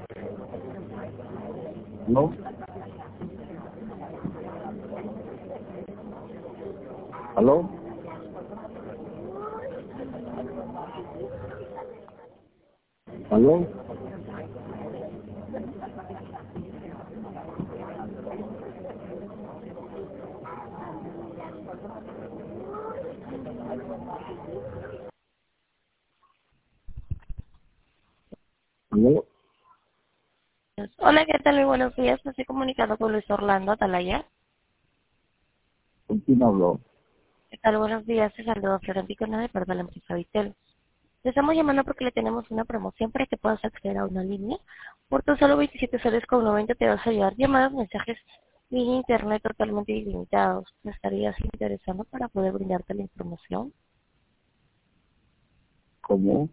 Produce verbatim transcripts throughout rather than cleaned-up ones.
¿No? ¿Aló? ¿Aló? ¿Aló? Hola, ¿qué tal? Muy buenos días. Me estoy comunicando con Luis Orlando Atalaya. ¿Con quién habló? ¿Qué tal? Buenos días. Te saludo Florentico Nada de parte de la empresa Vitel. Te estamos llamando porque le tenemos una promoción para que puedas acceder a una línea. Por tan solo veintisiete soles con noventa te vas a llevar llamadas, mensajes y internet totalmente ilimitados. ¿Te estarías interesando para poder brindarte la información? ¿Cómo?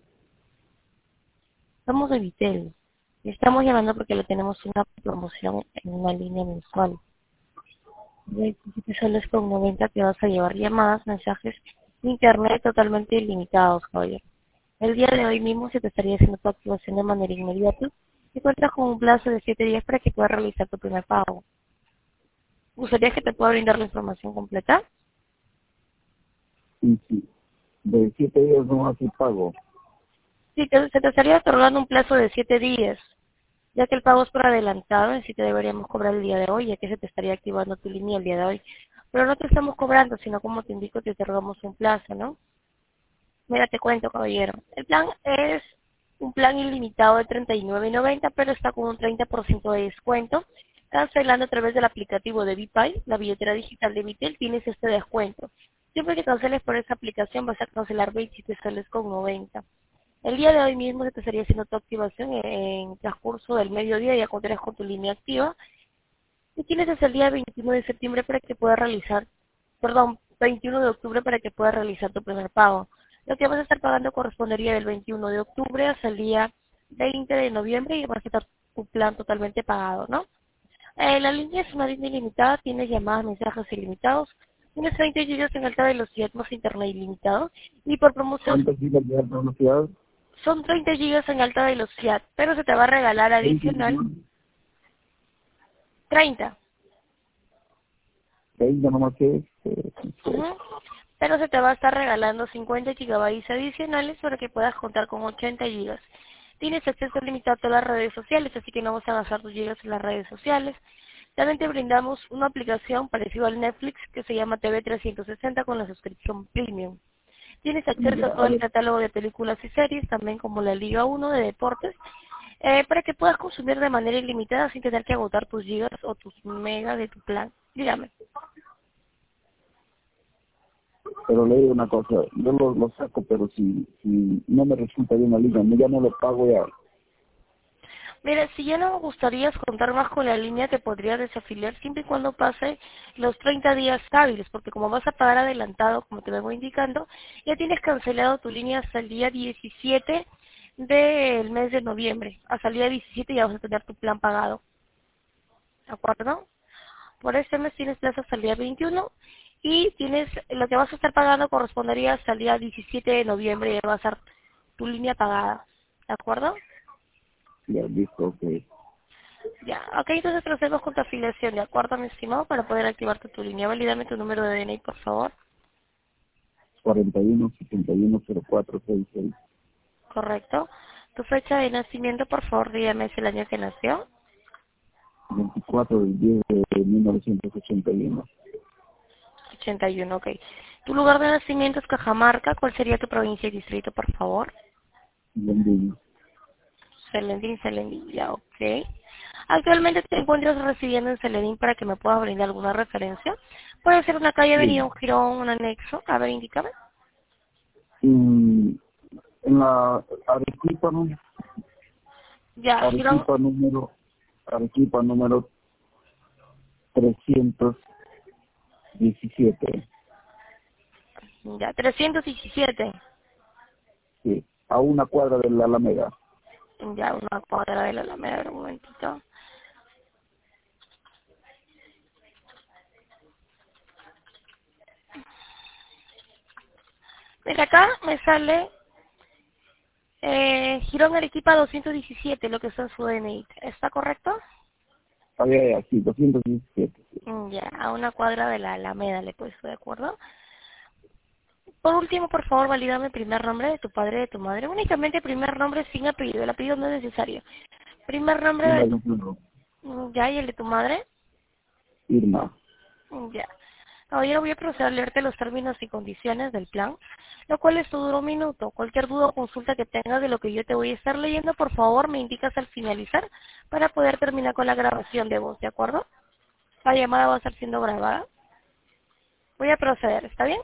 Somos de Vitel. Y estamos llamando porque le tenemos una promoción en una línea mensual. De veintisiete soles con noventa te vas a llevar llamadas, mensajes, internet totalmente ilimitados, Javier. El día de hoy mismo se te estaría haciendo tu activación de manera inmediata y cuentas con un plazo de siete días para que puedas realizar tu primer pago. ¿Gustaría que te pueda brindar la información completa? Sí, sí. De siete días no hace pago. Sí, te- se te estaría otorgando un plazo de siete días, ya que el pago es por adelantado, en sí te deberíamos cobrar el día de hoy, ya que se te estaría activando tu línea el día de hoy. Pero no te estamos cobrando, sino como te indico, te otorgamos un plazo, ¿no? Mira, te cuento, caballero. El plan es un plan ilimitado de treinta y nueve noventa, pero está con un treinta por ciento de descuento. Cancelando a través del aplicativo de Bpay, la billetera digital de Vitel, tienes este descuento. Siempre que canceles por esa aplicación vas a cancelar veintisiete soles con noventa. El día de hoy mismo se te estaría haciendo tu activación en transcurso del mediodía, ya contarás con tu línea activa. Y tienes hasta el día veintiuno de septiembre para que puedas realizar, perdón, veintiuno de octubre para que puedas realizar tu primer pago. Lo que vas a estar pagando correspondería del veintiuno de octubre hasta el día veinte de noviembre y vas a estar tu plan totalmente pagado, ¿no? Eh, la línea es una línea ilimitada, tienes llamadas, mensajes ilimitados, tienes treinta gigas en alta velocidad más internet ilimitado y por promoción ¿Cuántas gigas de alta velocidad? son treinta gigas en alta velocidad, pero se te va a regalar veinte adicional gigas. treinta. veinte nomás que es. eh, Ujú. Pero se te va a estar regalando cincuenta gigabytes adicionales para que puedas contar con ochenta gigas. Tienes acceso limitado a todas las redes sociales, así que no vas a gastar tus gigas en las redes sociales. También te brindamos una aplicación parecida al Netflix que se llama T V trescientos sesenta con la suscripción Premium. Tienes acceso a Ya, todo a el ver, catálogo de películas y series, también como la Liga uno de deportes, eh, para que puedas consumir de manera ilimitada sin tener que agotar tus gigas o tus megas de tu plan. Dígame. pero le digo una cosa, yo lo, lo saco, pero si, si no me resulta bien la liga, ya no lo pago ya. Mira, si ya no gustarías contar más con la línea, te podría desafiliar siempre y cuando pase los treinta días hábiles, porque como vas a pagar adelantado, como te vengo indicando, ya tienes cancelado tu línea hasta el día diecisiete del mes de noviembre. Hasta el día diecisiete ya vas a tener tu plan pagado, ¿de acuerdo? Por este mes tienes plazo hasta el día veintiuno y tienes lo que vas a estar pagando correspondería hasta el día diecisiete de noviembre y ya va a estar tu línea pagada, ¿de acuerdo? Ya, listo, ok. Ya, ok, entonces procedemos con tu afiliación, ¿de acuerdo, mi estimado? Para poder activarte tu línea. Valídame tu número de D N I, por favor. cuarenta y uno, setenta y uno, cero cuatro, sesenta y seis. Correcto. Tu fecha de nacimiento, por favor, dígame es el año que nació. veinticuatro del diez de mil novecientos ochenta y uno. ochenta y uno, ok. Tu lugar de nacimiento es Cajamarca. ¿Cuál sería tu provincia y distrito, por favor? Vendí. Selendín, Selendín, ya, ok. Actualmente te encuentras residiendo en Selendín para que me puedas brindar alguna referencia. Puede ser una calle, avenida, Sí. un jirón, un anexo. A ver, indícame. Y en la Arequipa, ¿no? Ya, jirón, Arequipa número, Arequipa número trescientos diecisiete. ya, trescientos diecisiete. Sí, a una cuadra de la Alameda. Ya, una cuadra de la Alameda, un momentito. Mira, acá me sale Eh, Girón Arequipa doscientos diecisiete, lo que está en su D N I. ¿Está correcto? Ah, ya, ya, sí, doscientos diecisiete. Sí. Mm, Ya, a una cuadra de la Alameda le he puesto, ¿de acuerdo? Por último, por favor, valídame el primer nombre de tu padre y de tu madre. Únicamente primer nombre sin apellido. El apellido no es necesario. Primer nombre de Irma tu... veintiuno. Mm, Ya, y el de tu madre. Irma. Mm, Ya. Caballero, voy a proceder a leerte los términos y condiciones del plan, lo cual esto dura un minuto. Cualquier duda o consulta que tengas de lo que yo te voy a estar leyendo, por favor, me indicas al finalizar para poder terminar con la grabación de voz, ¿de acuerdo? La llamada va a estar siendo grabada. Voy a proceder, ¿está bien?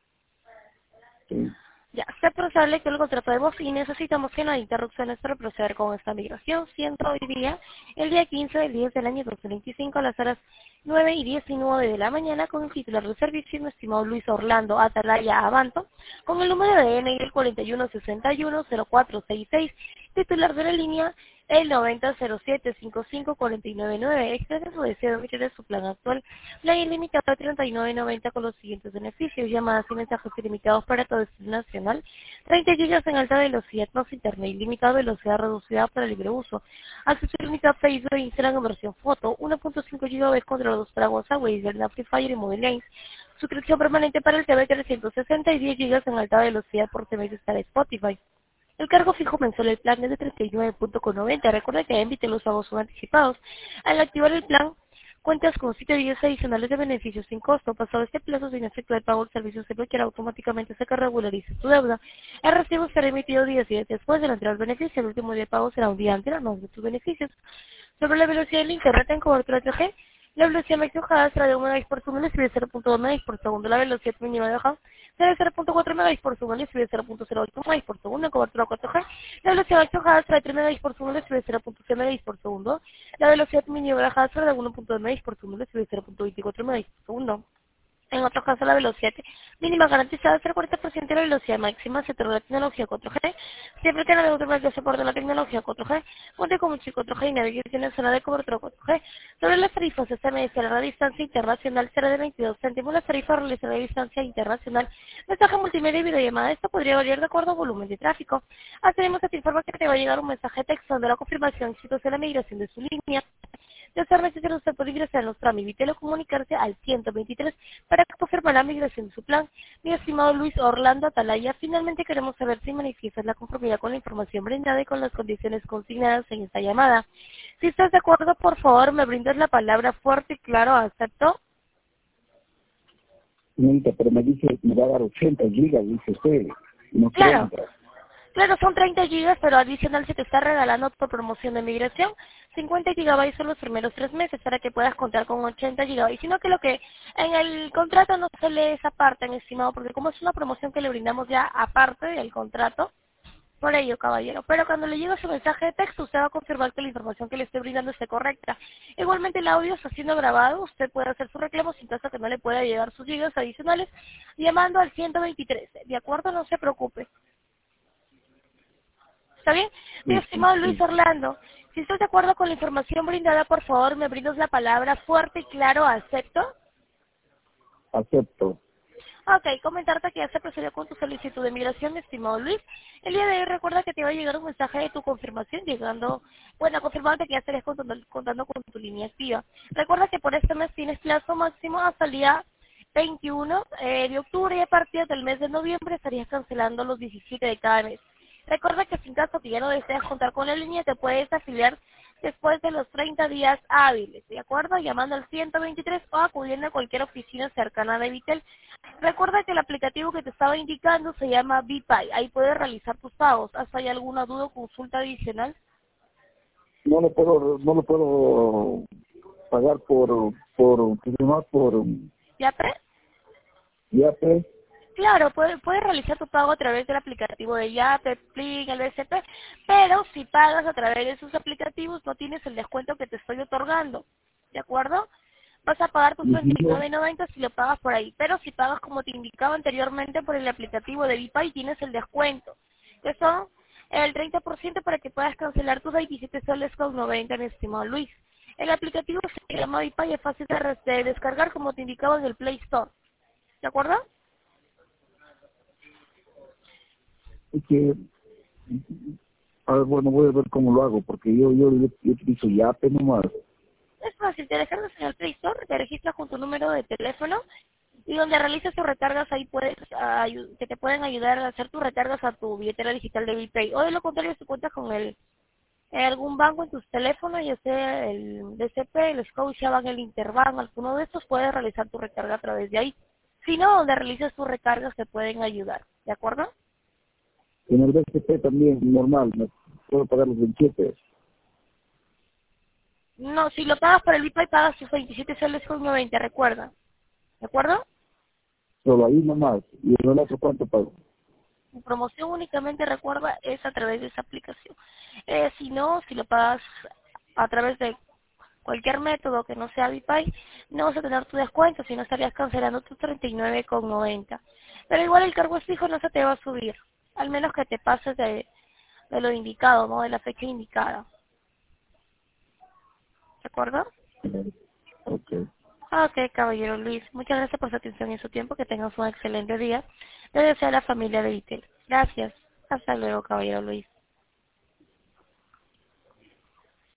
Sí. Ya, se procede que el contrato de voz y necesitamos que no haya interrupciones para proceder con esta migración, siendo hoy día el día quince del diez del año dos mil veinticinco a las horas nueve y diecinueve de la mañana con el titular del servicio, mi estimado Luis Orlando Atalaya Abanto, con el número de D N I el cuarenta y uno sesenta y uno cero cuatro sesenta y seis, titular de la línea el noventa cero siete cincuenta y cinco cuarenta y nueve nueve, expresa su deseo de emitir su plan actual, plan ilimitado de treinta y nueve noventa con los siguientes beneficios: llamadas y mensajes ilimitados para todo destino nacional, treinta gigas en alta velocidad más internet ilimitado, velocidad reducida para libre uso, acceso ilimitado a Facebook e Instagram en versión foto, uno punto cinco gigabytes controlados para WhatsApp, Waze, Free Fire y Mobile Lines, suscripción permanente para el T V trescientos sesenta y diez gigas en alta velocidad por T V para Spotify. El cargo fijo mensual del plan es de treinta y nueve punto noventa. Recuerda que emite los pagos son anticipados. Al activar el plan, cuentas con siete días adicionales de beneficios sin costo. Pasado este plazo, sin efecto de pago, el servicio se bloqueará automáticamente hasta que regularice tu deuda. El recibo será emitido días y días después de la entrega del beneficio. El último día de pago será un día antes de tus beneficios. Sobre la velocidad del internet en cobertura tres G, la velocidad máxima bajada será de un megabits por segundo y de cero punto dos megabits por segundo. La velocidad mínima de bajada será de cero punto cuatro megabits por segundo y de cero punto cero ocho megabits por segundo en cobertura cuatro G. La velocidad máxima bajada será de tres megabits por segundo y de cero punto seis megabits por segundo. La velocidad mínima de bajada será de uno punto dos megabits por segundo y de cero punto veinticuatro megabits por segundo. En otro caso, la velocidad mínima garantizada será cuarenta por ciento de la velocidad máxima. Se otorga la tecnología cuatro G. Siempre que navegue utilice el soporte de la tecnología cuatro G, cuente con un chip cuatro G y navegación en zona de cobertura cuatro G. Sobre las tarifas, esta medida la distancia internacional será de veintidós céntimos. Las tarifas realizarán la distancia internacional. Mensaje multimedia y videollamada. Esto podría variar de acuerdo al volumen de tráfico. Hacemos que te informa que te va a llegar un mensaje de texto de la confirmación exitosa de la migración de su línea. De ser necesario, usted puede ingresar a nuestro amigo y telecomunicarse al ciento veintitrés para confirmar la migración de su plan. Mi estimado Luis Orlando Atalaya, finalmente queremos saber si manifiestas la conformidad con la información brindada y con las condiciones consignadas en esta llamada. Si estás de acuerdo, por favor, me brindas la palabra fuerte y claro, ¿acepto? Señorita, pero me dice, me va a dar ochenta gigas, dice usted, y no Claro. treinta. Claro, son treinta gigas, pero adicional se te está regalando por promoción de migración. cincuenta gigabytes son los primeros tres meses para que puedas contar con ochenta gigabytes. Sino que lo que en el contrato no se lee esa parte, mi estimado, porque como es una promoción que le brindamos ya aparte del contrato, por ello, caballero. Pero cuando le llegue su mensaje de texto, usted va a confirmar que la información que le estoy brindando esté correcta. Igualmente, el audio está siendo grabado. Usted puede hacer su reclamo sin caso que no le pueda llegar sus gigas adicionales, llamando al ciento veintitrés. ¿De acuerdo? No se preocupe. ¿Está bien? Mi Sí, sí, estimado Luis sí. Orlando, si estás de acuerdo con la información brindada, por favor, me brindas la palabra fuerte y claro, ¿acepto? Acepto. Ok, comentarte que ya se procedió con tu solicitud de migración, mi estimado Luis. El día de hoy recuerda que te va a llegar un mensaje de tu confirmación, llegando, bueno, confirmándote que ya estarías contando, contando con tu línea activa. Recuerda que por este mes tienes plazo máximo hasta el día veintiuno eh, de octubre y a partir del mes de noviembre estarías cancelando los diecisiete de cada mes. Recuerda que si en caso que ya no deseas contar con la línea, te puedes afiliar después de los treinta días hábiles, ¿de acuerdo? Llamando al ciento veintitrés o acudiendo a cualquier oficina cercana de Vitel. Recuerda que el aplicativo que te estaba indicando se llama VPay. Ahí puedes realizar tus pagos. ¿Hasta hay alguna duda o consulta adicional? No lo puedo, no lo puedo pagar por, por, ¿qué se llama? Por, ¿Ya, pre? ya pues, Claro, puedes, puedes realizar tu pago a través del aplicativo de Yape, Plin, el B C P, pero si pagas a través de esos aplicativos no tienes el descuento que te estoy otorgando, ¿de acuerdo? Vas a pagar tus treinta y nueve noventa si lo pagas por ahí, pero si pagas como te indicaba anteriormente por el aplicativo de VPay tienes el descuento, que son el treinta por ciento para que puedas cancelar tus veintisiete soles con noventa, mi estimado Luis. El aplicativo se llama VPay, es fácil de, res- de descargar como te indicaba en el Play Store, ¿de acuerdo? es que A ver, bueno, voy a ver cómo lo hago, porque yo, yo, yo, yo utilizo Yape nomás. Es fácil, te descargas en el Play Store, te registras con tu número de teléfono y donde realices tus recargas ahí puedes ayu- que te pueden ayudar a hacer tus recargas a tu billetera digital de BPay. O de lo contrario, si cuentas con el en algún banco en tus teléfonos, ya sea el D C P, el Scotiabank, el Interbank, alguno de estos, puedes realizar tu recarga a través de ahí. Si no, donde realices tus recargas te pueden ayudar, ¿de acuerdo? En el B C P también, normal, me puedo pagar los veintisiete. No, si lo pagas por el BPay pagas tus veintisiete soles con noventa, recuerda, ¿de acuerdo? Solo ahí nomás. Y en el otro, ¿cuánto pago? Tu promoción únicamente, recuerda, es a través de esa aplicación. Eh, si no, si lo pagas a través de cualquier método que no sea BPay, no vas a tener tu descuento, si no estarías cancelando tus treinta y nueve con noventa. Pero igual el cargo es fijo, no se te va a subir, al menos que te pases de, de lo indicado, ¿no? De la fecha indicada. ¿De acuerdo? Ok. Ok, caballero Luis, muchas gracias por su atención y su tiempo, que tengas un excelente día. Le deseo a la familia de Itel. Gracias. Hasta luego, caballero Luis.